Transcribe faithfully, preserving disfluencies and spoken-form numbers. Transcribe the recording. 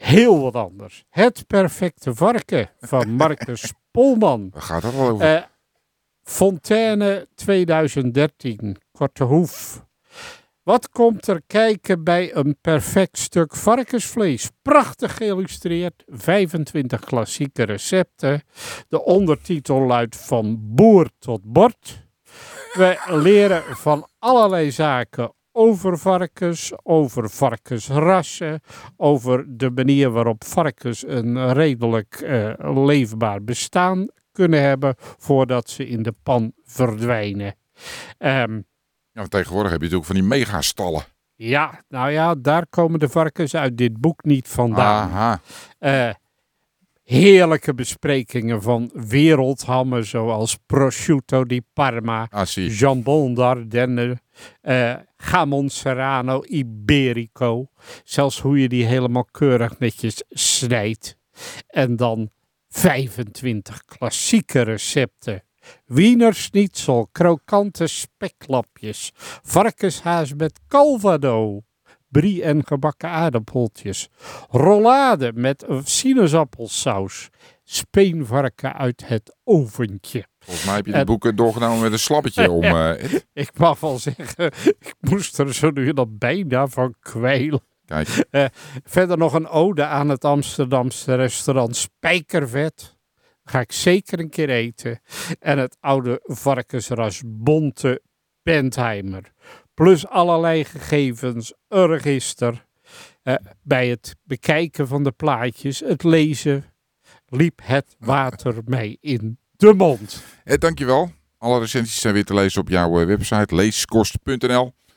heel wat anders. Het perfecte varken van Marcus Polman. Waar gaat dat al over? Uh, Fontaine twintig dertien, Korte Hoef. Wat komt er kijken bij een perfect stuk varkensvlees? Prachtig geïllustreerd, vijfentwintig klassieke recepten. De ondertitel luidt van boer tot bord. We leren van allerlei zaken over varkens, over varkensrassen, over de manier waarop varkens een redelijk uh, leefbaar bestaan kunnen hebben voordat ze in de pan verdwijnen. Um, Ja, tegenwoordig heb je natuurlijk van die megastallen. Ja, nou ja, daar komen de varkens uit dit boek niet vandaan. Aha. Uh, heerlijke besprekingen van wereldhammen zoals prosciutto di Parma, Ah, zie. jambon d'Ardenne, uh, jamon serrano, iberico. Zelfs hoe je die helemaal keurig netjes snijdt. En dan vijfentwintig klassieke recepten. Wiener schnitzel, krokante speklapjes, varkenshaas met calvado, brie en gebakken aardappeltjes, rollade met sinaasappelsaus, speenvarken uit het oventje. Volgens mij heb je die boeken doorgenomen met een slappetje om. Uh... Ik mag wel zeggen, ik moest er zo nu dan bijna van kwijlen. Kijk. Uh, verder nog een ode aan het Amsterdamse restaurant Spijkervet. Ga ik zeker een keer eten. En het oude varkensras Bonte Bentheimer. Plus allerlei gegevens, een register. Uh, bij het bekijken van de plaatjes, het lezen, liep het water mij in de mond. Eh, dankjewel. Alle recensies zijn weer te lezen op jouw website leeskost punt n l.